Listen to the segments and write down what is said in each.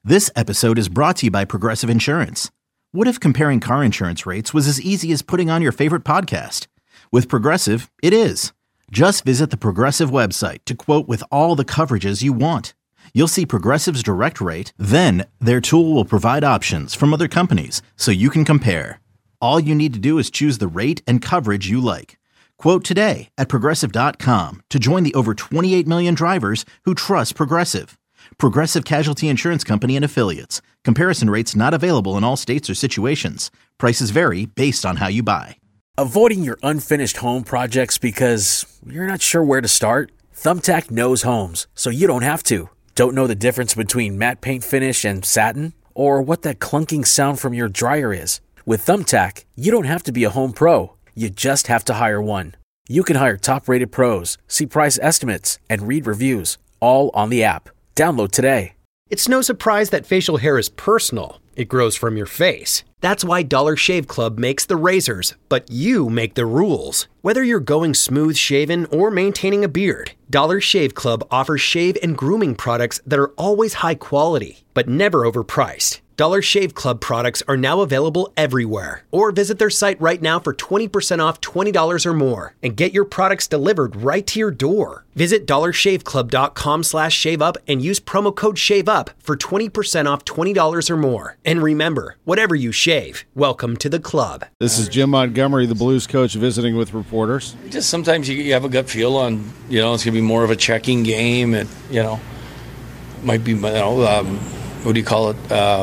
This episode is brought to you by Progressive Insurance. What if comparing car insurance rates was as easy as putting on your favorite podcast? With Progressive, it is. Just visit the Progressive website to quote with all the coverages you want. You'll see Progressive's direct rate, then their tool will provide options from other companies so you can compare. All you need to do is choose the rate and coverage you like. Quote today at Progressive.com to join the over 28 million drivers who trust Progressive. Progressive Casualty Insurance Company and Affiliates. Comparison rates not available in all states or situations. Prices vary based on how you buy. Avoiding your unfinished home projects because you're not sure where to start? Thumbtack knows homes, so you don't have to. Don't know the difference between matte paint finish and satin? Or what that clunking sound from your dryer is? With Thumbtack, you don't have to be a home pro. You just have to hire one. You can hire top-rated pros, see price estimates, and read reviews, all on the app. Download today. It's no surprise that facial hair is personal. It grows from your face. That's why Dollar Shave Club makes the razors, but you make the rules. Whether you're going smooth shaven or maintaining a beard, Dollar Shave Club offers shave and grooming products that are always high quality, but never overpriced. Dollar Shave Club products are now available everywhere. Or visit their site right now for 20% off $20 or more and get your products delivered right to your door. Visit dollarshaveclub.com/shaveup and use promo code SHAVEUP for 20% off $20 or more. And remember, whatever you shave, welcome to the club. This is Jim Montgomery, the Blues coach, visiting with reporters. Just sometimes you have a gut feel on, it's going to be more of a checking game. It, might be, what do you call it?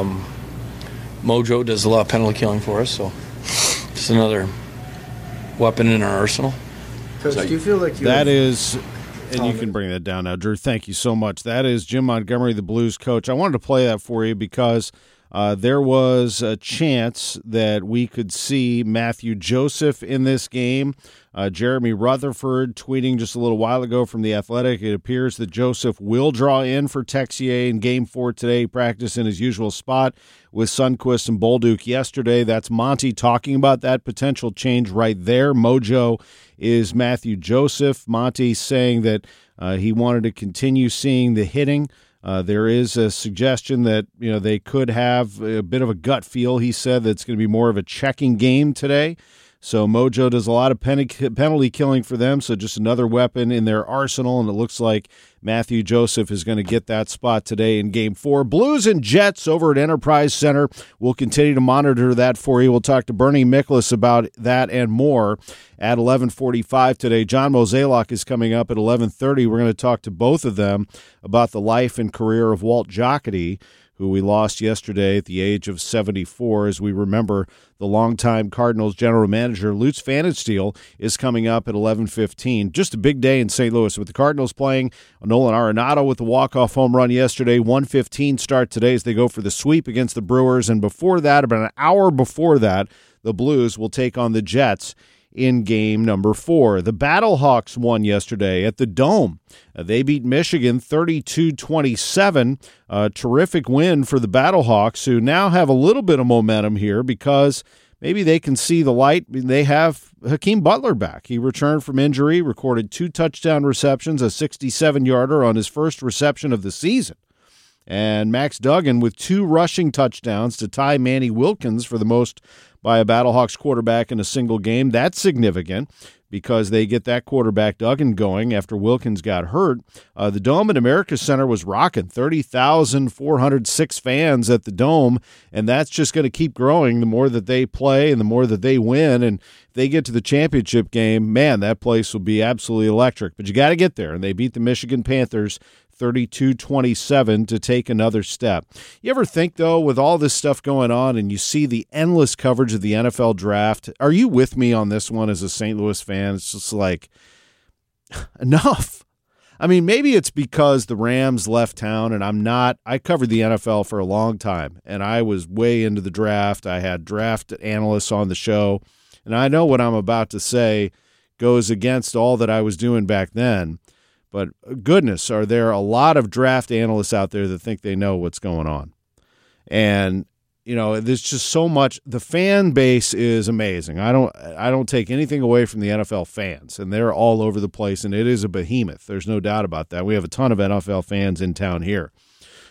Mojo does a lot of penalty killing for us, so just another weapon in our arsenal. Coach, do you feel like that is, and you can bring that down now, Drew. Thank you so much. That is Jim Montgomery, the Blues coach. I wanted to play that for you because there was a chance that we could see Matthew Joseph in this game. Jeremy Rutherford tweeting just a little while ago from The Athletic. It appears that Joseph will draw in for Texier in Game 4 today, practice in his usual spot with Sundqvist and Bolduc yesterday. That's Monty talking about that potential change right there. Mojo is Matthew Joseph. Monty saying that he wanted to continue seeing the hitting. There is a suggestion that they could have a bit of a gut feel. He said that it's going to be more of a checking game today. So Mojo does a lot of penalty killing for them, so just another weapon in their arsenal, and it looks like Matthew Joseph is going to get that spot today in Game 4. Blues and Jets over at Enterprise Center. We'll continue to monitor that for you. We'll talk to Bernie Miklasz about that and more at 11:45 today. John Mozeliak is coming up at 11:30. We're going to talk to both of them about the life and career of Walt Jocketty, who we lost yesterday at the age of 74. As we remember, the longtime Cardinals general manager, Lutz Pfannenstiel, is coming up at 11:15. Just a big day in St. Louis with the Cardinals playing. Nolan Arenado with the walk-off home run yesterday. 1:15 start today as they go for the sweep against the Brewers. And before that, about an hour before that, the Blues will take on the Jets in game number 4. The Battlehawks won yesterday at the Dome. They beat Michigan 32-27. A terrific win for the Battlehawks, who now have a little bit of momentum here because maybe they can see the light. They have Hakeem Butler back. He returned from injury, recorded 2 touchdown receptions, a 67-yarder on his first reception of the season. And Max Duggan with 2 rushing touchdowns to tie Manny Wilkins for the most by a Battlehawks quarterback in a single game. That's significant because they get that quarterback Duggan going after Wilkins got hurt. The Dome at America's Center was rocking. 30,406 fans at the Dome, and that's just going to keep growing the more that they play and the more that they win. And if they get to the championship game, man, that place will be absolutely electric. But you got to get there, and they beat the Michigan Panthers 32-27 to take another step. You ever think, though, with all this stuff going on and you see the endless coverage of the NFL draft, are you with me on this one as a St. Louis fan? It's just like, enough. I mean, maybe it's because the Rams left town and I'm not. I covered the NFL for a long time, and I was way into the draft. I had draft analysts on the show, and I know what I'm about to say goes against all that I was doing back then. But goodness, are there a lot of draft analysts out there that think they know what's going on? And, there's just so much. The fan base is amazing. I don't take anything away from the NFL fans, and they're all over the place, and it is a behemoth. There's no doubt about that. We have a ton of NFL fans in town here.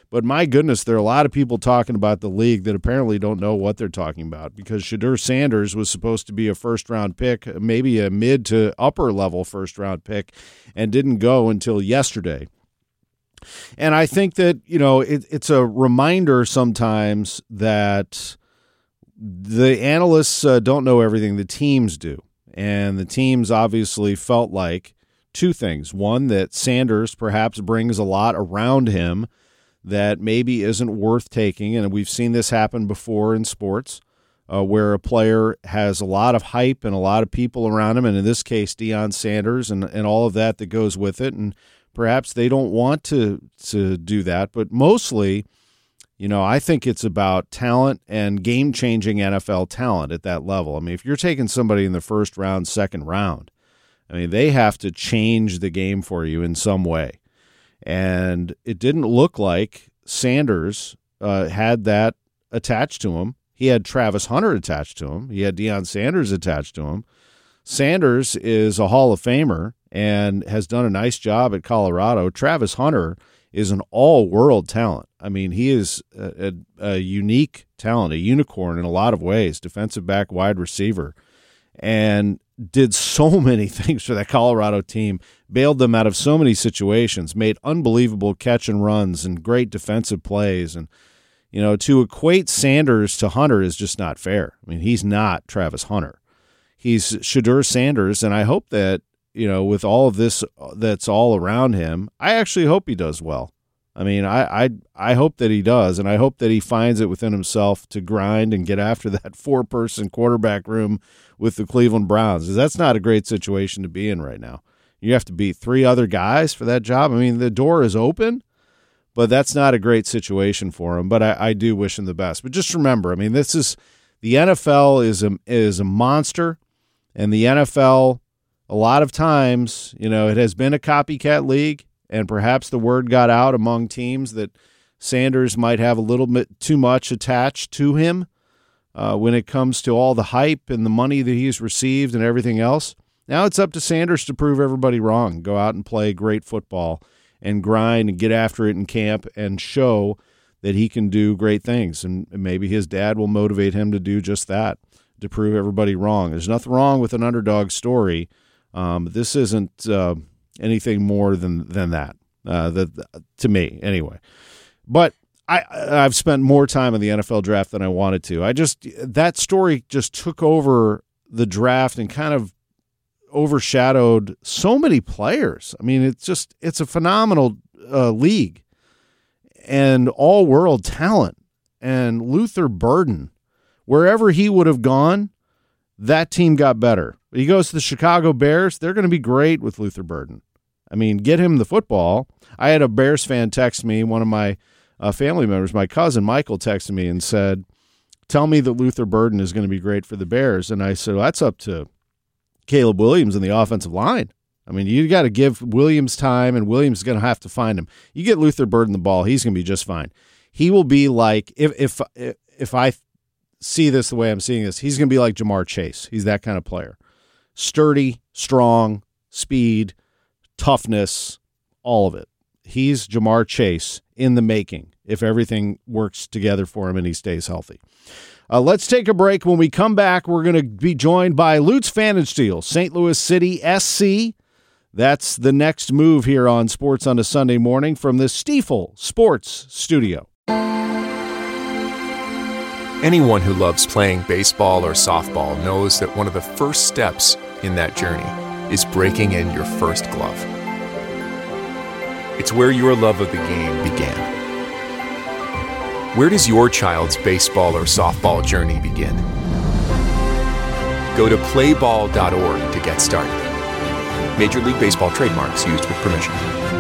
But my goodness, there are a lot of people talking about the league that apparently don't know what they're talking about, because Shedeur Sanders was supposed to be a first-round pick, maybe a mid to upper-level first-round pick, and didn't go until yesterday. And I think that, it's a reminder sometimes that the analysts don't know everything. The teams do. And the teams obviously felt like two things. One, that Sanders perhaps brings a lot around him that maybe isn't worth taking. And we've seen this happen before in sports where a player has a lot of hype and a lot of people around him. And in this case, Deion Sanders and all of that goes with it. And perhaps they don't want to do that. But mostly, I think it's about talent and game-changing NFL talent at that level. I mean, if you're taking somebody in the first round, second round, they have to change the game for you in some way. And it didn't look like Sanders had that attached to him. He had Travis Hunter attached to him. He had Deion Sanders attached to him. Sanders is a Hall of Famer and has done a nice job at Colorado. Travis Hunter is an all-world talent. He is a unique talent, a unicorn in a lot of ways, defensive back, wide receiver, and did so many things for that Colorado team, bailed them out of so many situations, made unbelievable catch and runs and great defensive plays. And, to equate Sanders to Hunter is just not fair. He's not Travis Hunter. He's Shedeur Sanders, and I hope that, with all of this that's all around him, I actually hope he does well. I hope that he does, and I hope that he finds it within himself to grind and get after that 4-person quarterback room with the Cleveland Browns, because that's not a great situation to be in right now. You have to beat 3 other guys for that job. The door is open, but that's not a great situation for him. But I do wish him the best. But just remember, this is the NFL is a monster, and the NFL, a lot of times, it has been a copycat league. And perhaps the word got out among teams that Sanders might have a little bit too much attached to him when it comes to all the hype and the money that he's received and everything else. Now it's up to Sanders to prove everybody wrong, go out and play great football and grind and get after it in camp and show that he can do great things. And maybe his dad will motivate him to do just that, to prove everybody wrong. There's nothing wrong with an underdog story. This isn't anything more than that, to me anyway. But I've spent more time in the NFL draft than I wanted to. That story just took over the draft and kind of overshadowed so many players. It's a phenomenal league and all-world talent. And Luther Burden, wherever he would have gone, that team got better. He goes to the Chicago Bears. They're going to be great with Luther Burden. Get him the football. I had a Bears fan text me, one of my family members, my cousin Michael, texted me and said, tell me that Luther Burden is going to be great for the Bears. And I said, well, that's up to Caleb Williams and the offensive line. You got to give Williams time, and Williams is going to have to find him. You get Luther Burden the ball, he's going to be just fine. He will be like, if I see this the way I'm seeing this, he's going to be like Jamar Chase. He's that kind of player. Sturdy, strong, speed, toughness, all of it. He's Jamar Chase in the making if everything works together for him and he stays healthy. Let's take a break. When we come back, we're going to be joined by Lutz Pfannenstiel, St. Louis City SC. That's the next move here on Sports on a Sunday Morning from the Stiefel Sports Studio. Anyone who loves playing baseball or softball knows that one of the first steps in that journey is breaking in your first glove. It's where your love of the game began. Where does your child's baseball or softball journey begin? Go to playball.org to get started. Major League Baseball trademarks used with permission.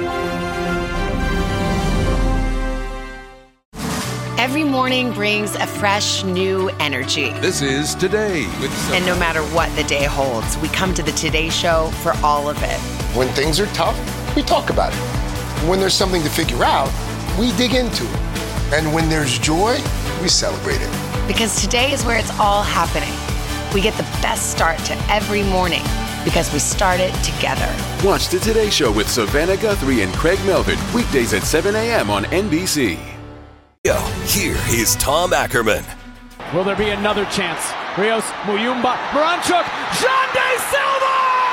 Every morning brings a fresh, new energy. This is Today with And no matter what the day holds, we come to the Today Show for all of it. When things are tough, we talk about it. When there's something to figure out, we dig into it. And when there's joy, we celebrate it. Because today is where it's all happening. We get the best start to every morning because we start it together. Watch the Today Show with Savannah Guthrie and Craig Melvin weekdays at 7 a.m. on NBC. Here is Tom Ackerman. Will there be another chance? Rios, Muyumba, Moranchuk, Jean De Silva!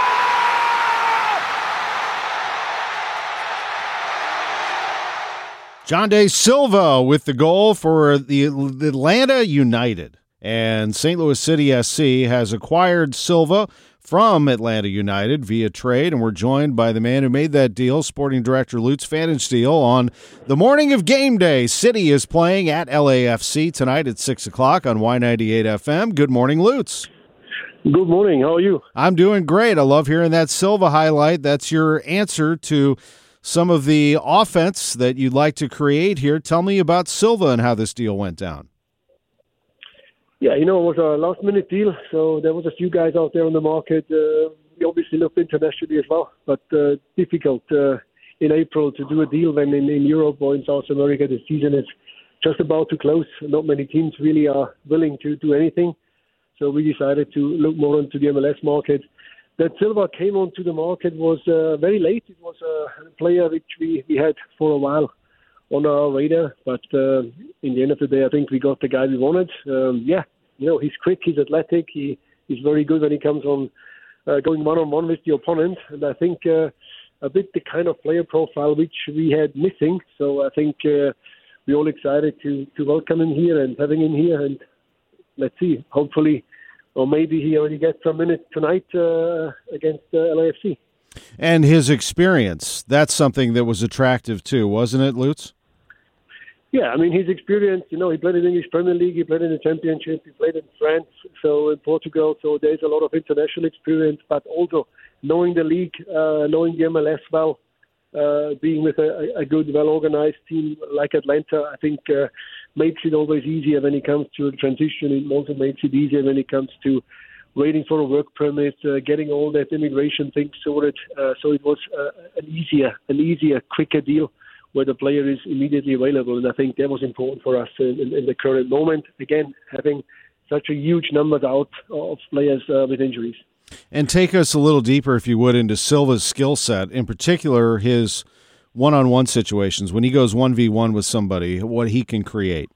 John De Silva with the goal for the Atlanta United. And St. Louis City SC has acquired Silva from Atlanta United via trade, and we're joined by the man who made that deal, sporting director Lutz Pfannenstiel, on the morning of game day. City is playing at LAFC tonight at 6 o'clock on Y98 FM. Good morning, Lutz. Good morning. How are you? I'm doing great. I love hearing that Silva highlight. That's your answer to some of the offense that you'd like to create here. Tell me about Silva and how this deal went down. Yeah, it was a last-minute deal, so there was a few guys out there on the market. We obviously looked internationally as well, but difficult in April to do a deal when in Europe or in South America the season is just about to close. Not many teams really are willing to do anything, so we decided to look more into the MLS market. That Silva came onto the market was very late. It was a player which we had for a while on our radar, but in the end of the day, I think we got the guy we wanted. He's quick, he's athletic, he's very good when he comes on going one-on-one with the opponent, and I think a bit the kind of player profile which we had missing. So I think we're all excited to welcome him here and having him here, and let's see, hopefully, or maybe he already gets some minutes tonight against LAFC. And his experience, that's something that was attractive too, wasn't it, Lutz? Yeah, I mean, his experience, he played in the English Premier League, he played in the Championship, he played in France, so in Portugal, so there's a lot of international experience, but also knowing the league, knowing the MLS well, being with a good, well-organized team like Atlanta, I think makes it always easier when it comes to transition. It also makes it easier when it comes to waiting for a work permit, getting all that immigration things sorted. So it was an easier, quicker deal where the player is immediately available. And I think that was important for us in the current moment. Again, having such a huge number out of players with injuries. And take us a little deeper, if you would, into Silva's skill set, in particular his one-on-one situations, when he goes 1v1 with somebody, what he can create.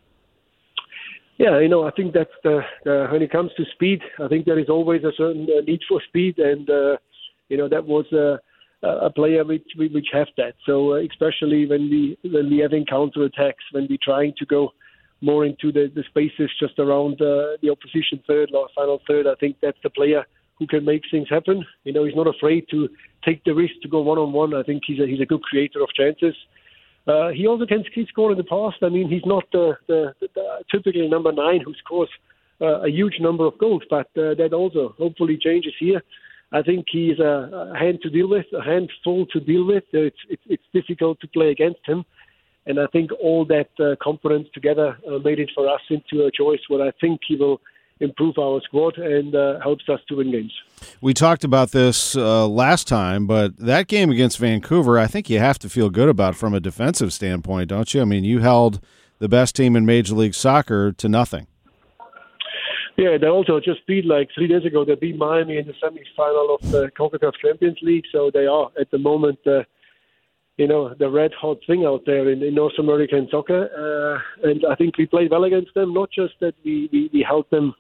Yeah, I think that's when it comes to speed, I think there is always a certain need for speed, and that was a player which have that. So especially when we having counter attacks, when we're trying to go more into the spaces just around the opposition third or final third, I think that's the player who can make things happen. He's not afraid to take the risk to go one-on-one. I think he's a good creator of chances. He also can score in the past. I mean, he's not the typical number 9 who scores a huge number of goals, but that also hopefully changes here. I think he's a handful to deal with. It's difficult to play against him, and I think all that components together made it for us into a choice where I think he will improve our squad and helps us to win games. We talked about this last time, but that game against Vancouver, I think you have to feel good about from a defensive standpoint, don't you? I mean, you held the best team in Major League Soccer to nothing. Yeah, they also just beat, 3 days ago, they beat Miami in the semi-final of the CONCACAF Champions League, so they are, at the moment, the red-hot thing out there in North American soccer. And I think we played well against them, not just that we held them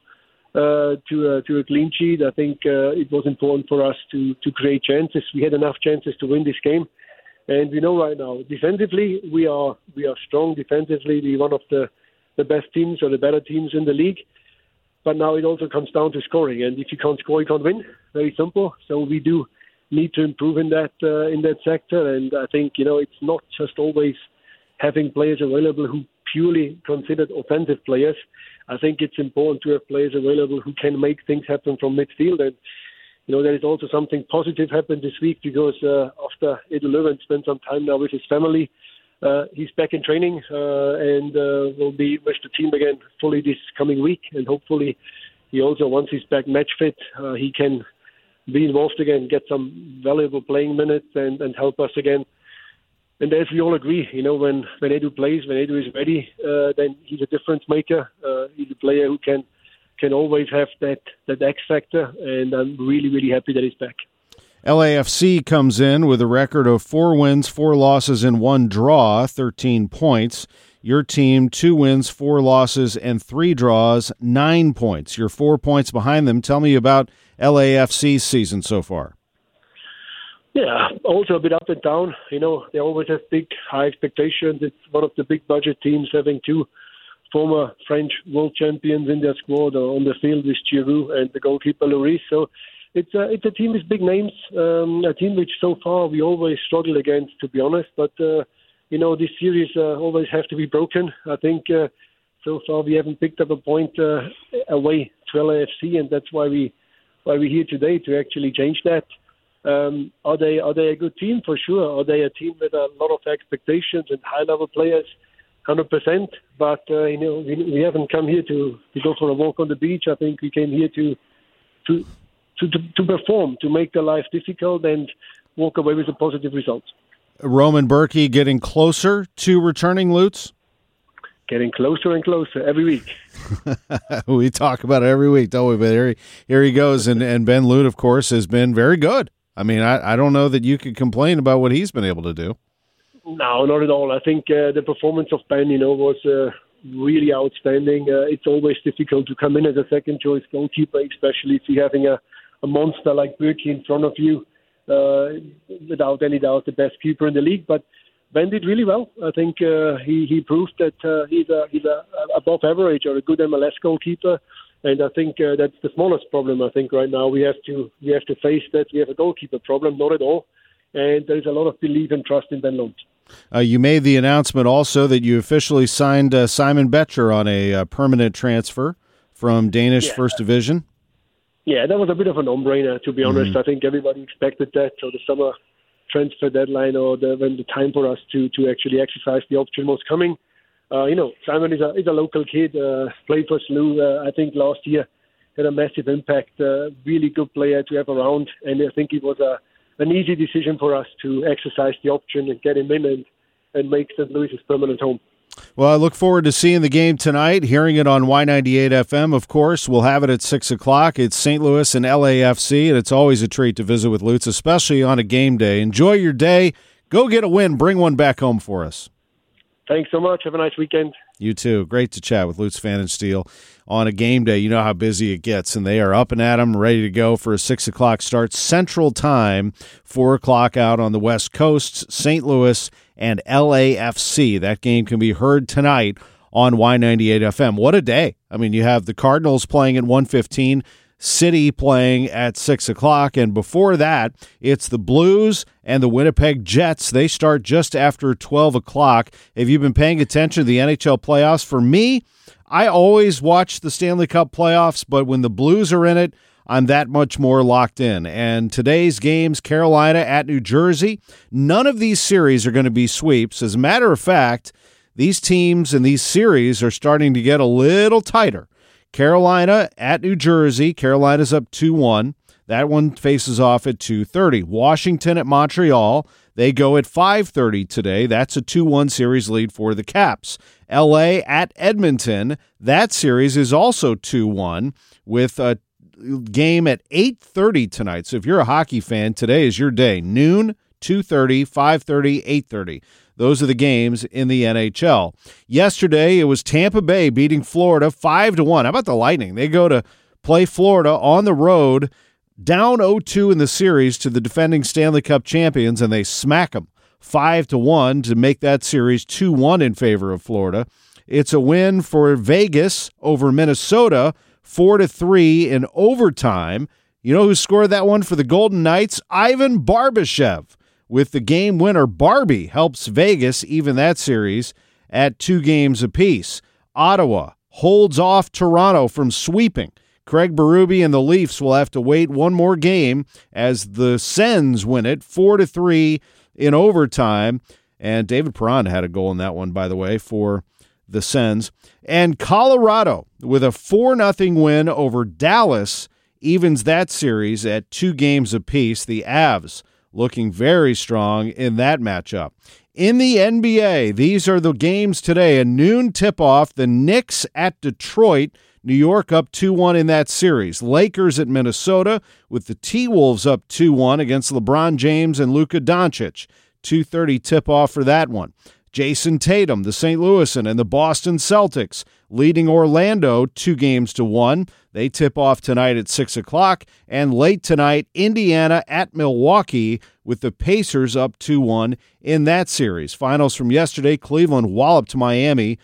to a clean sheet. I think it was important for us to create chances. We had enough chances to win this game. And we know right now, defensively, we are strong defensively. We're one of the best teams or the better teams in the league. But now it also comes down to scoring. And if you can't score, you can't win. Very simple. So we do need to improve in that sector. And I think, it's not just always having players available who purely considered offensive players. I think it's important to have players available who can make things happen from midfield. And, there is also something positive happened this week because after Edu Löwen spent some time now with his family, he's back in training and will be with the team again fully this coming week. And hopefully he also, once he's back match fit, he can be involved again, get some valuable playing minutes and help us again. And as we all agree, when Edu plays, when Edu is ready, then he's a difference maker. He's a player who can always have that X factor, and I'm really, really happy that he's back. LAFC comes in with a record of 4 wins, 4 losses, and 1 draw, 13 points. Your team, 2 wins, 4 losses, and 3 draws, 9 points. You're 4 points behind them. Tell me about LAFC's season so far. Yeah, also a bit up and down. You know, they always have big, high expectations. It's one of the big budget teams, having 2 former French world champions in their squad on the field with Giroud and the goalkeeper Lloris. So it's a team with big names, a team which so far we always struggle against, to be honest. But, you know, this series always have to be broken. I think so far we haven't picked up a point away to LAFC, and that's why we're here today, to actually change that. Are they a good team? For sure. Are they a team with a lot of expectations and high-level players? 100%. But, you know, we haven't come here to go for a walk on the beach. I think we came here to perform, to make their life difficult and walk away with a positive result. Roman Bürki getting closer to returning, Lutz? Getting closer and closer every week. We talk about it every week, don't we? But here he goes. And Ben Lute, of course, has been very good. I mean, I don't know that you could complain about what he's been able to do. No, not at all. I think the performance of Ben, you know, was really outstanding. It's always difficult to come in as a second-choice goalkeeper, especially if you're having a monster like Bürki in front of you. Without any doubt, the best keeper in the league. But Ben did really well. I think he proved that he's a above average or a good MLS goalkeeper. And I think that's the smallest problem. I think right now we have to face that we have a goalkeeper problem. Not at all. And there is a lot of belief and trust in Ben Lund. You made the announcement also that you officially signed Simon Betcher on a permanent transfer from Danish First Division. Yeah, that was a bit of a no-brainer, to be honest. I think everybody expected that. So the summer transfer deadline, or when the time for us to actually exercise the option was coming. You know, Simon is a local kid, played for SLU, I think last year, had a massive impact, really good player to have around, and I think it was an easy decision for us to exercise the option and get him in and make St. Louis his permanent home. Well, I look forward to seeing the game tonight, hearing it on Y98 FM, of course. We'll have it at 6 o'clock. It's St. Louis and LAFC, and it's always a treat to visit with Lutz, especially on a game day. Enjoy your day. Go get a win. Bring one back home for us. Thanks so much. Have a nice weekend. You too. Great to chat with Lutz Pfannenstiel on a game day. You know how busy it gets, and they are up and at 'em, ready to go for a 6 o'clock start Central Time, 4 o'clock out on the West Coast, St. Louis and LAFC. That game can be heard tonight on Y98 FM. What a day. I mean, you have the Cardinals playing at 1:15, City playing at 6 o'clock, and before that, it's the Blues and the Winnipeg Jets. They start just after 12 o'clock. Have you been paying attention to the NHL playoffs? For me, I always watch the Stanley Cup playoffs, but when the Blues are in it, I'm that much more locked in. And today's games, Carolina at New Jersey, none of these series are going to be sweeps. As a matter of fact, these teams and these series are starting to get a little tighter. Carolina at New Jersey. Carolina's up 2-1. That one faces off at 2:30. Washington at Montreal. They go at 5:30 today. That's a 2-1 series lead for the Caps. LA at Edmonton. That series is also 2-1 with a game at 8:30 tonight. So if you're a hockey fan, today is your day. Noon, 2:30, 5:30, 8:30. Those are the games in the NHL. Yesterday, it was Tampa Bay beating Florida 5-1. How about the Lightning? They go to play Florida on the road, down 0-2 in the series to the defending Stanley Cup champions, and they smack them 5-1 to make that series 2-1 in favor of Florida. It's a win for Vegas over Minnesota, 4-3 in overtime. You know who scored that one for the Golden Knights? Ivan Barbashev. With the game winner, Barbie helps Vegas even that series at 2 games apiece. Ottawa holds off Toronto from sweeping. Craig Berube and the Leafs will have to wait one more game as the Sens win it 4-3 in overtime. And David Perron had a goal in that one, by the way, for the Sens. And Colorado, with a 4-0 win over Dallas, evens that series at 2 games apiece. The Avs looking very strong in that matchup. In the NBA, these are the games today. A noon tip-off, the Knicks at Detroit. New York up 2-1 in that series. Lakers at Minnesota with the T-Wolves up 2-1 against LeBron James and Luka Doncic. 2:30 tip-off for that one. Jason Tatum, the St. Louisan, and the Boston Celtics, leading Orlando 2-1. They tip off tonight at 6 o'clock. And late tonight, Indiana at Milwaukee, with the Pacers up 2-1 in that series. Finals from yesterday, Cleveland walloped Miami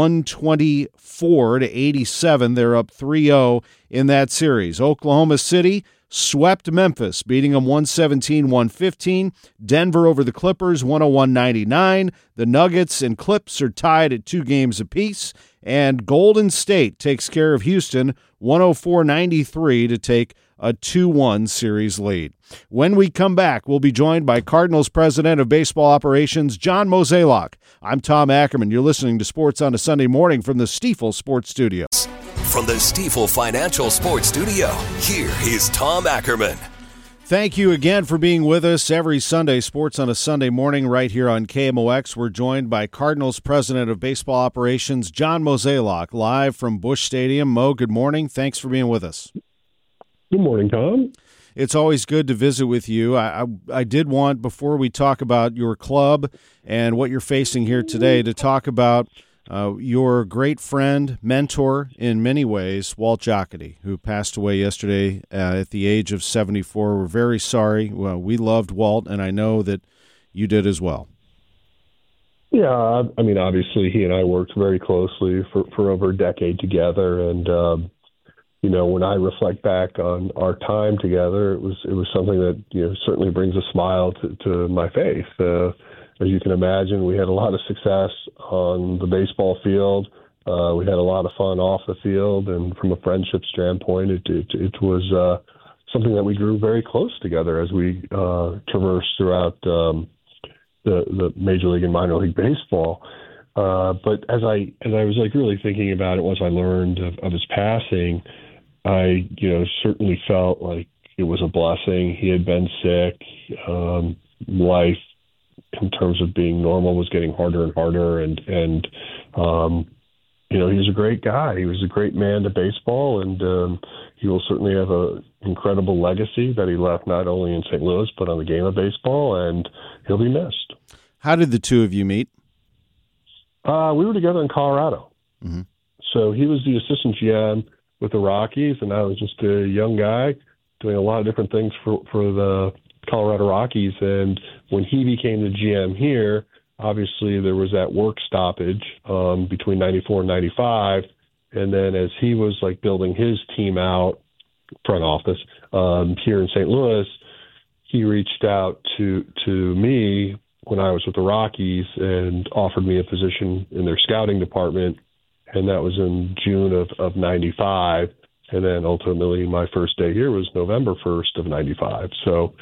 124-87. They're up 3-0 in that series. Oklahoma City swept Memphis, beating them 117-115. Denver over the Clippers, 101-99. The Nuggets and Clips are tied at 2 games apiece. And Golden State takes care of Houston, 104-93 to take a 2-1 series lead. When we come back, we'll be joined by Cardinals President of Baseball Operations, John Mozeliak. I'm Tom Ackerman. You're listening to Sports on a Sunday Morning from the Stifel Sports Studio. From the Stifel Financial Sports Studio, here is Tom Ackerman. Thank you again for being with us every Sunday, Sports on a Sunday Morning, right here on KMOX. We're joined by Cardinals President of Baseball Operations, John Mozeliak, live from Busch Stadium. Mo, good morning. Thanks for being with us. Good morning, Tom. It's always good to visit with you. I did want, before we talk about your club and what you're facing here today, to talk about your great friend, mentor in many ways, Walt Jocketty, who passed away yesterday at the age of 74. We're very sorry. Well, we loved Walt, and I know that you did as well. Yeah, I mean, obviously he and I worked very closely for over a decade together, and when I reflect back on our time together, it was something that certainly brings a smile to my face. As you can imagine, we had a lot of success on the baseball field. We had a lot of fun off the field, and from a friendship standpoint, it was something that we grew very close together as we traversed throughout the Major League and minor league baseball. But as I was really thinking about it once I learned of his passing, I certainly felt like it was a blessing. He had been sick. Life, in terms of being normal, was getting harder and harder, and he was a great guy. He was a great man to baseball, and he will certainly have an incredible legacy that he left not only in St. Louis but on the game of baseball, and he'll be missed. How did the two of you meet? We were together in Colorado. Mm-hmm. So he was the assistant GM with the Rockies, and I was just a young guy doing a lot of different things for the Colorado Rockies. And when he became the GM here, obviously there was that work stoppage between 94 and 95. And then as he was building his team out, front office, here in St. Louis, he reached out to me when I was with the Rockies and offered me a position in their scouting department. And that was in June of 95. And then ultimately my first day here was November 1st of 95. So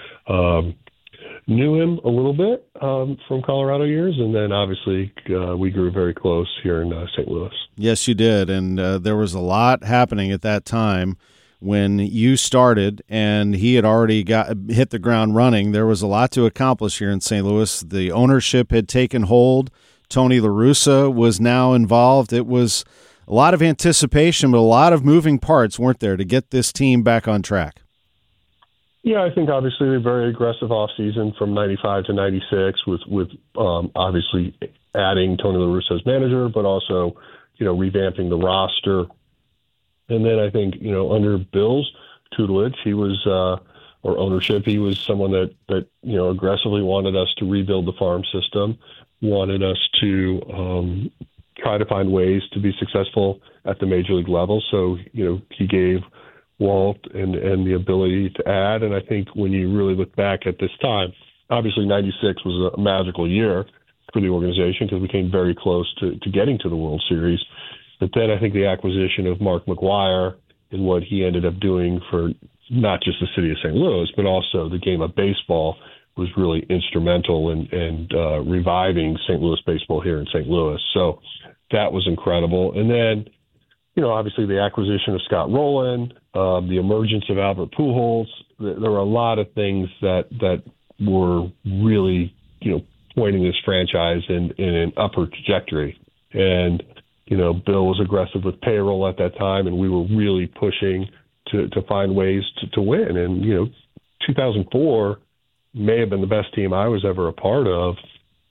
knew him a little bit from Colorado years. And then obviously we grew very close here in St. Louis. Yes, you did. And there was a lot happening at that time when you started, and he had already hit the ground running. There was a lot to accomplish here in St. Louis. The ownership had taken hold. Tony La Russa was now involved. It was a lot of anticipation, but a lot of moving parts, weren't there, to get this team back on track? Yeah, I think obviously a very aggressive offseason from 95 to 96 with obviously adding Tony La Russa as manager, but also, revamping the roster. And then I think, under Bill's tutelage, he was, or ownership, he was someone that aggressively wanted us to rebuild the farm system, wanted us to try to find ways to be successful at the major league level. So, he gave Walt and the ability to add. And I think when you really look back at this time, obviously 96 was a magical year for the organization because we came very close to getting to the World Series. But then I think the acquisition of Mark McGwire and what he ended up doing for not just the city of St. Louis, but also the game of baseball was really instrumental in reviving St. Louis baseball here in St. Louis. So that was incredible. And then, obviously the acquisition of Scott Rowland, the emergence of Albert Pujols, there were a lot of things that were really, pointing this franchise in an upward trajectory. And, Bill was aggressive with payroll at that time, and we were really pushing to find ways to win. And, 2004 may have been the best team I was ever a part of.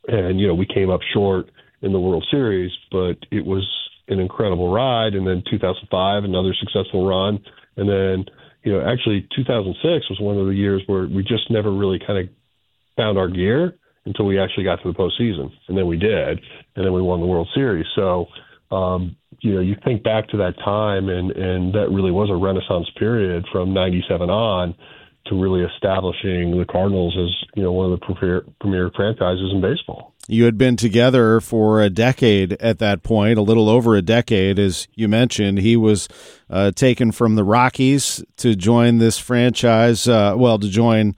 And, we came up short in the World Series, but it was an incredible ride. And then 2005, another successful run. And then, actually 2006 was one of the years where we just never really kind of found our gear until we actually got to the postseason. And then we did. And then we won the World Series. So, you think back to that time, and that really was a renaissance period from 97 on to really establishing the Cardinals as, one of the premier franchises in baseball. You had been together for a decade at that point, a little over a decade, as you mentioned. He was taken from the Rockies to join this franchise, to join,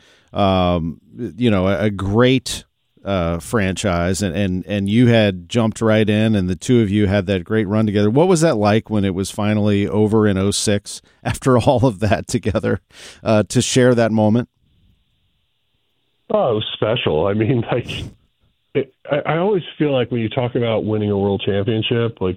a great franchise, and you had jumped right in, and the two of you had that great run together. What was that like when it was finally over in 2006, after all of that together, to share that moment? Oh, it was special. I mean, I always feel like when you talk about winning a world championship, like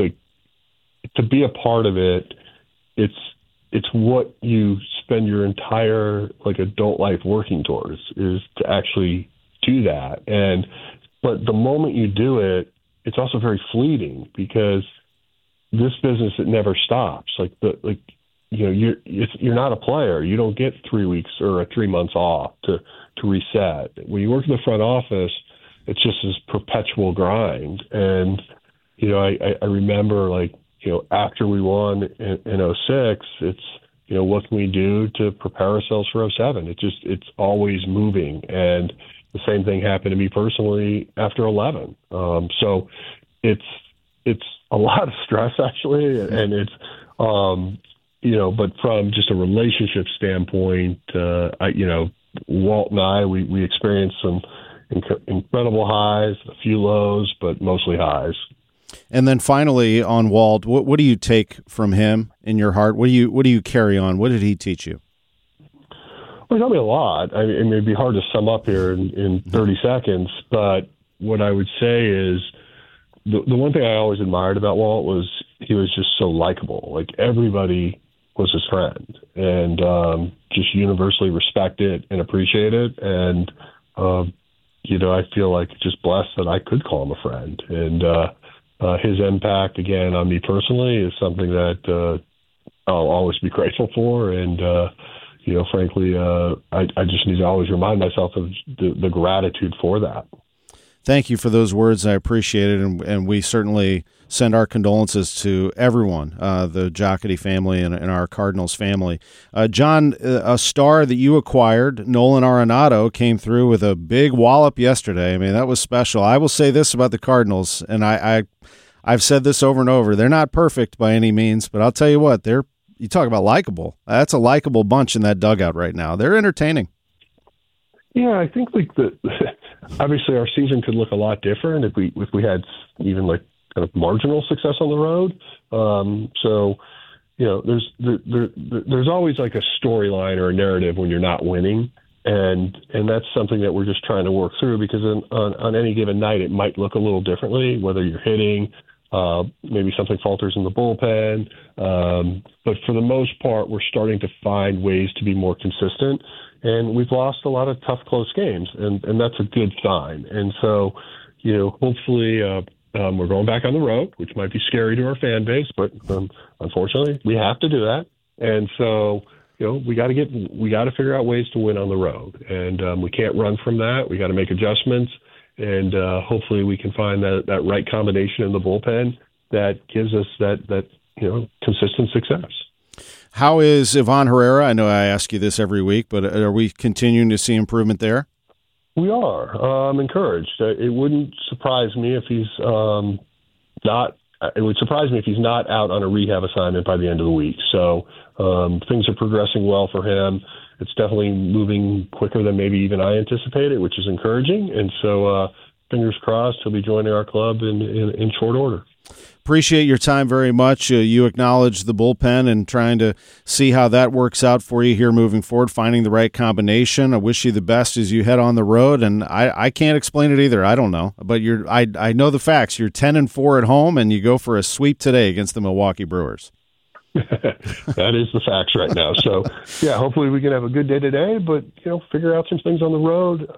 to be a part of it, it's what you spend your entire adult life working towards, is to actually do that. But the moment you do it, it's also very fleeting, because this business, it never stops. You're not a player. You don't get 3 weeks or 3 months off to reset. When you work in the front office, it's just this perpetual grind. And, I remember after we won in 2006, it's, what can we do to prepare ourselves for 2007? It's always moving. And the same thing happened to me personally after 2011. So it's a lot of stress, actually. And it's, but from just a relationship standpoint, Walt and I, we experienced some incredible highs, a few lows, but mostly highs. And then finally on Walt, what do you take from him in your heart? What do you carry on? What did he teach you? Well, he taught me a lot. I mean, it'd be hard to sum up here in 30 seconds, but what I would say is the one thing I always admired about Walt was he was just so likable. Everybody was his friend, and just universally respected and appreciated. And, I feel just blessed that I could call him a friend. And his impact, again, on me personally is something that I'll always be grateful for. And, frankly, I just need to always remind myself of the gratitude for that. Thank you for those words. I appreciate it, and we certainly send our condolences to everyone, the Jocketty family and our Cardinals family. John, a star that you acquired, Nolan Arenado, came through with a big wallop yesterday. I mean, that was special. I will say this about the Cardinals, and I've said this over and over. They're not perfect by any means, but I'll tell you what, you talk about likable. That's a likable bunch in that dugout right now. They're entertaining. Yeah, I think obviously our season could look a lot different if we had even kind of marginal success on the road. So, there's always a storyline or a narrative when you're not winning, and that's something that we're just trying to work through, because on any given night it might look a little differently, whether you're hitting, maybe something falters in the bullpen. But for the most part, we're starting to find ways to be more consistent. And we've lost a lot of tough, close games, and that's a good sign. And so, hopefully we're going back on the road, which might be scary to our fan base, but unfortunately we have to do that. And so, we got to figure out ways to win on the road, and we can't run from that. We got to make adjustments, and hopefully we can find that right combination in the bullpen that gives us that consistent success. How is Ivan Herrera? I know I ask you this every week, but are we continuing to see improvement there? We are. I'm encouraged. It wouldn't surprise me if he's not. It would surprise me if he's not out on a rehab assignment by the end of the week. So things are progressing well for him. It's definitely moving quicker than maybe even I anticipated, which is encouraging. And so fingers crossed he'll be joining our club in short order. Appreciate your time very much. You acknowledge the bullpen and trying to see how that works out for you here moving forward, finding the right combination. I wish you the best as you head on the road, and I can't explain it either. I don't know, but I know the facts. You're 10-4 at home, and you go for a sweep today against the Milwaukee Brewers. That is the facts right now. So, yeah, hopefully we can have a good day today, but, figure out some things on the road.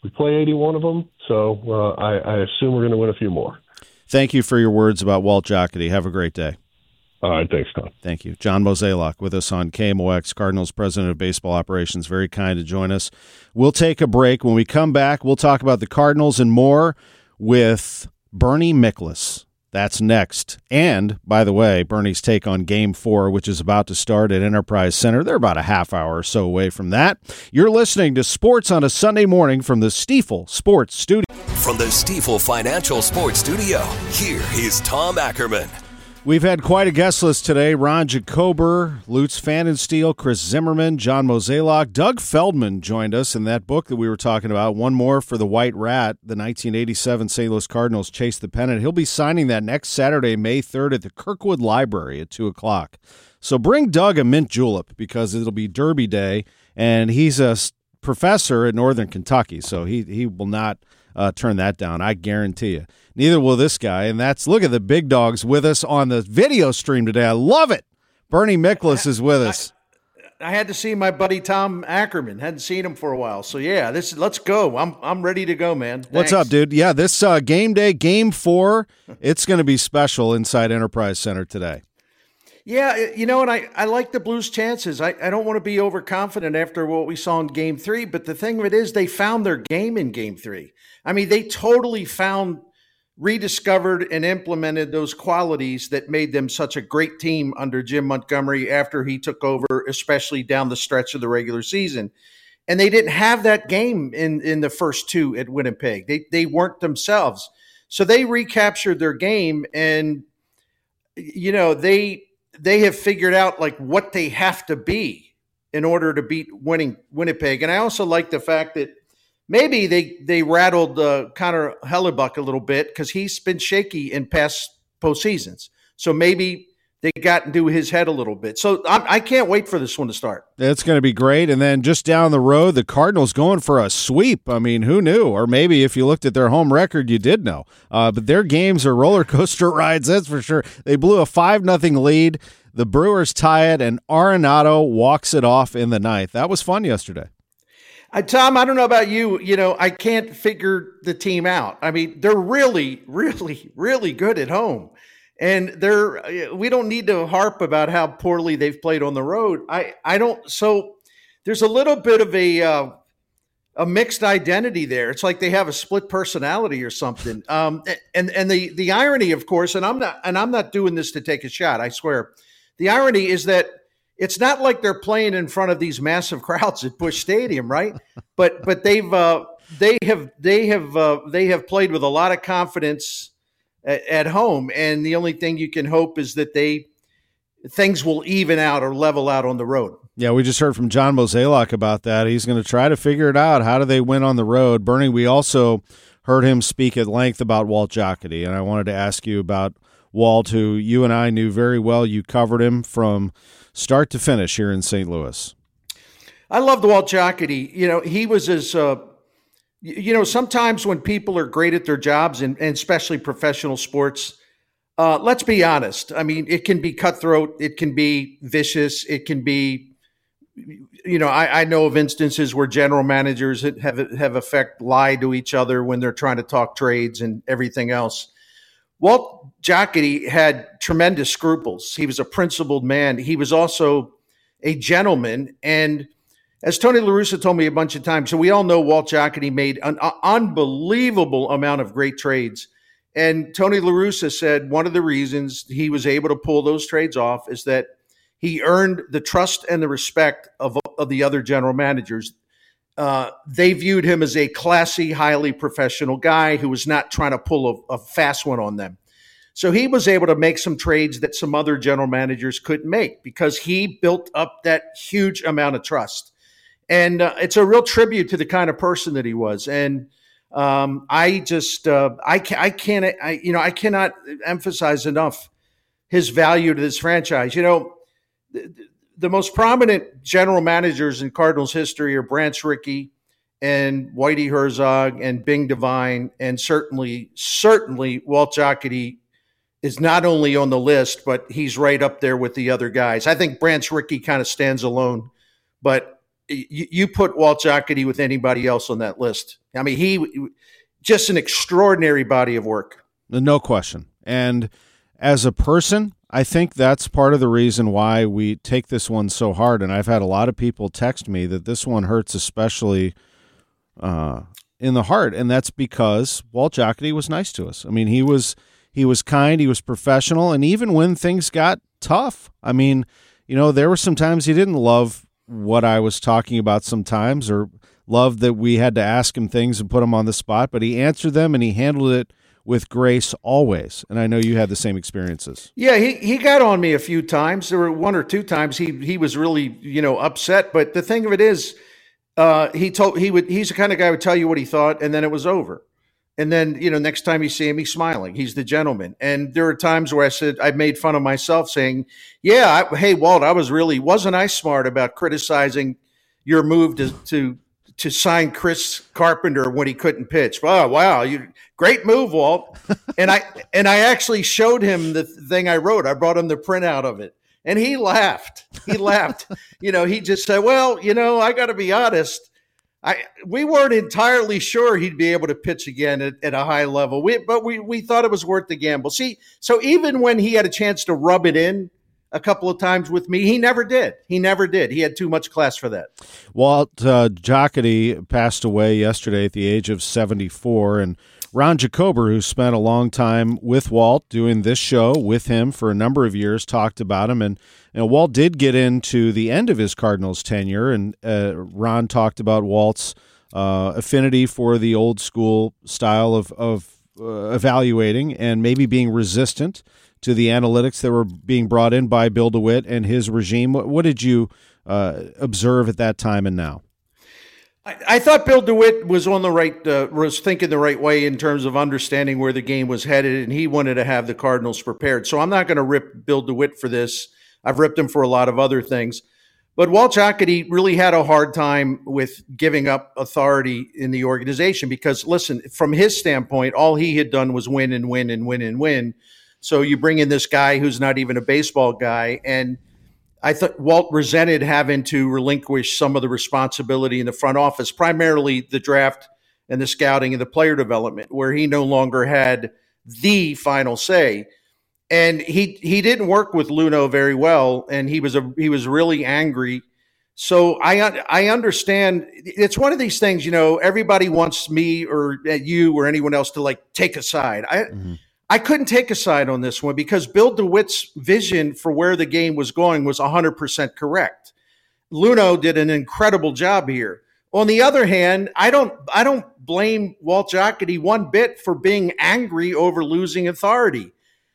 We play 81 of them, so I assume we're going to win a few more. Thank you for your words about Walt Jocketty. Have a great day. All right, thanks, Tom. Thank you. John Mozeliak with us on KMOX, Cardinals President of Baseball Operations. Very kind to join us. We'll take a break. When we come back, we'll talk about the Cardinals and more with Bernie Miklasz. That's next. And, by the way, Bernie's take on Game 4, which is about to start at Enterprise Center. They're about a half hour or so away from that. You're listening to Sports on a Sunday morning from the Stifel Sports Studio. From the Stifel Financial Sports Studio, here is Tom Ackerman. We've had quite a guest list today. Ron Jacober, Lutz Pfannenstiel, Chris Zimmerman, John Mozeliak. Doug Feldman joined us in that book that we were talking about, One More for the White Rat. The 1987 St. Louis Cardinals chased the pennant. He'll be signing that next Saturday, May 3rd at the Kirkwood Library at 2 o'clock. So bring Doug a mint julep because it'll be Derby Day, and he's a professor at Northern Kentucky, so he will not turn that down, I guarantee you. Neither will this guy, and look at the big dogs with us on the video stream today. I love it. Bernie Miklasz is with us. I had to see my buddy Tom Ackerman. Hadn't seen him for a while. So, yeah, let's go. I'm ready to go, man. Thanks. What's up, dude? Yeah, this game day, Game 4, it's going to be special inside Enterprise Center today. Yeah, and I like the Blues' chances. I don't want to be overconfident after what we saw in Game 3, but the thing of it is they found their game in Game 3. I mean, they totally rediscovered and implemented those qualities that made them such a great team under Jim Montgomery after he took over, especially down the stretch of the regular season. And they didn't have that game in the first two at Winnipeg. They weren't themselves. So they recaptured their game, and, they have figured out like what they have to be in order to beat winning Winnipeg. And I also like the fact that maybe they rattled Connor Hellebuyck a little bit because he's been shaky in past postseasons. So maybe they got into his head a little bit. So I can't wait for this one to start. It's going to be great. And then just down the road, the Cardinals going for a sweep. I mean, who knew? Or maybe if you looked at their home record, you did know. But their games are roller coaster rides, that's for sure. They blew a 5-0 lead. The Brewers tie it, and Arenado walks it off in the ninth. That was fun yesterday. Tom, I don't know about you. I can't figure the team out. I mean, they're really, really, really good at home. And we don't need to harp about how poorly they've played on the road. I don't. So there's a little bit of a mixed identity there. It's like they have a split personality or something. And the irony, of course, and I'm not doing this to take a shot, I swear. The irony is that it's not like they're playing in front of these massive crowds at Busch Stadium, right? But they have played with a lot of confidence at home, and the only thing you can hope is that things will even out or level out on the road. Yeah, we just heard from John Mozeliak about that. He's going to try to figure it out. How do they win on the road? Bernie, we also heard him speak at length about Walt Jocketty, and I wanted to ask you about Walt, who you and I knew very well. You covered him from start to finish here in St. Louis. I loved Walt Jocketty. He was as sometimes when people are great at their jobs, and especially professional sports, let's be honest. I mean, it can be cutthroat. It can be vicious. It can be, I know of instances where general managers have lie to each other when they're trying to talk trades and everything else. Walt Jocketty had tremendous scruples. He was a principled man. He was also a gentleman. And as Tony La Russa told me a bunch of times, so we all know Walt Jocketty made an unbelievable amount of great trades. And Tony La Russa said one of the reasons he was able to pull those trades off is that he earned the trust and the respect of the other general managers. They viewed him as a classy, highly professional guy who was not trying to pull a fast one on them. So he was able to make some trades that some other general managers couldn't make because he built up that huge amount of trust. And it's a real tribute to the kind of person that he was. And I cannot emphasize enough his value to this franchise. The most prominent general managers in Cardinals history are Branch Rickey and Whitey Herzog and Bing Devine, and certainly Walt Jocketty is not only on the list, but he's right up there with the other guys. I think Branch Rickey kind of stands alone, but you put Walt Jocketty with anybody else on that list. I mean, he just an extraordinary body of work. No question. And as a person, I think that's part of the reason why we take this one so hard. And I've had a lot of people text me that this one hurts especially in the heart, and that's because Walt Jocketty was nice to us. I mean, he was kind, he was professional, and even when things got tough, I mean, there were some times he didn't love what I was talking about sometimes, or loved that we had to ask him things and put him on the spot, but he answered them and he handled it with grace always. And I know you had the same experiences. Yeah, he got on me a few times. There were one or two times he was really, upset. But the thing of it is, he's the kind of guy who would tell you what he thought, and then it was over. And then, next time you see him, he's smiling. He's the gentleman. And there are times where I made fun of myself saying, hey, Walt, wasn't I smart about criticizing your move to sign Chris Carpenter when he couldn't pitch? Oh, wow. Great move, Walt. and I actually showed him the thing I wrote. I brought him the printout of it. And he laughed. He just said, well, I got to be honest. We weren't entirely sure he'd be able to pitch again at a high level. But we thought it was worth the gamble. See, so even when he had a chance to rub it in a couple of times with me, he never did. He had too much class for that. Walt Jocketty passed away yesterday at the age of 74, and Ron Jacober, who spent a long time with Walt doing this show with him for a number of years, talked about him. And Walt did get into the end of his Cardinals tenure, and Ron talked about Walt's affinity for the old school style of evaluating and maybe being resistant to the analytics that were being brought in by Bill DeWitt and his regime. What did you observe at that time and now? I thought Bill DeWitt was was thinking the right way in terms of understanding where the game was headed, and he wanted to have the Cardinals prepared. So I'm not going to rip Bill DeWitt for this. I've ripped him for a lot of other things. But Walt Jocketty really had a hard time with giving up authority in the organization because, listen, from his standpoint, all he had done was win and win and win and win. So you bring in this guy who's not even a baseball guy, and I thought Walt resented having to relinquish some of the responsibility in the front office, primarily the draft and the scouting and the player development, where he no longer had the final say. And he didn't work with Luhnow very well, and he was really angry. So I understand. It's one of these things, everybody wants me or you or anyone else to take a side. I couldn't take a side on this one because Bill DeWitt's vision for where the game was going was 100% correct. Luhnow did an incredible job here. On the other hand, I don't blame Walt Jocketty one bit for being angry over losing authority.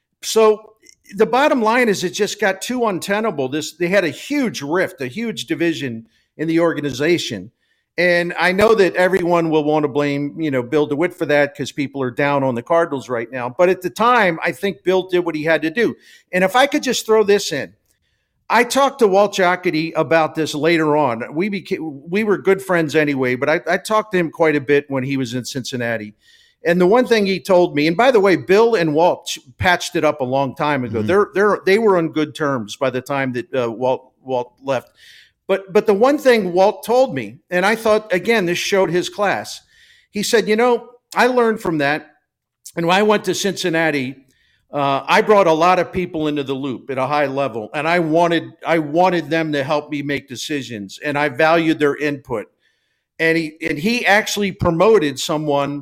So the bottom line is it just got too untenable. They had a huge rift, a huge division in the organization. And I know that everyone will want to blame, Bill DeWitt for that because people are down on the Cardinals right now. But at the time, I think Bill did what he had to do. And if I could just throw this in, I talked to Walt Jocketty about this later on. We were good friends anyway, but I talked to him quite a bit when he was in Cincinnati. And the one thing he told me, and by the way, Bill and Walt patched it up a long time ago. Mm-hmm. They were on good terms by the time that Walt left. But the one thing Walt told me, and I thought, again, this showed his class. He said, I learned from that. And when I went to Cincinnati, I brought a lot of people into the loop at a high level. And I wanted them to help me make decisions. And I valued their input. And he actually promoted someone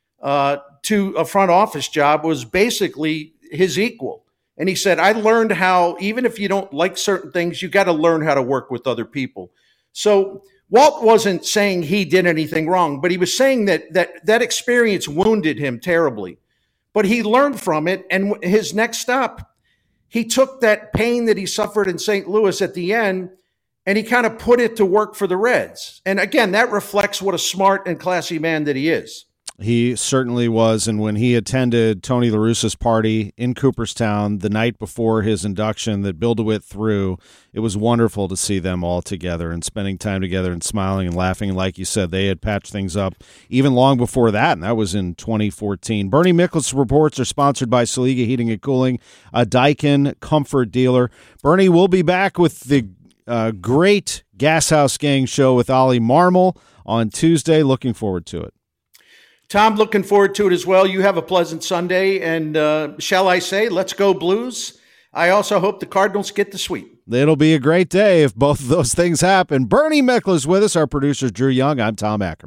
to a front office job, was basically his equal. And he said, I learned how, even if you don't like certain things, you got to learn how to work with other people. So Walt wasn't saying he did anything wrong, but he was saying that experience wounded him terribly. But he learned from it. And his next stop, he took that pain that he suffered in St. Louis at the end, and he kind of put it to work for the Reds. And again, that reflects what a smart and classy man that he is. He certainly was, and when he attended Tony La Russa's party in Cooperstown the night before his induction that Bill DeWitt threw, it was wonderful to see them all together and spending time together and smiling and laughing. And like you said, they had patched things up even long before that, and that was in 2014. Bernie Miklasz reports are sponsored by Saliga Heating and Cooling, a Daikin comfort dealer. Bernie, we'll be back with the great Gas House Gang show with Ollie Marmol on Tuesday. Looking forward to it. Tom, looking forward to it as well. You have a pleasant Sunday, and shall I say, let's go Blues. I also hope the Cardinals get the sweep. It'll be a great day if both of those things happen. Bernie Meckler's with us, our producer Drew Young. I'm Tom Ackerman.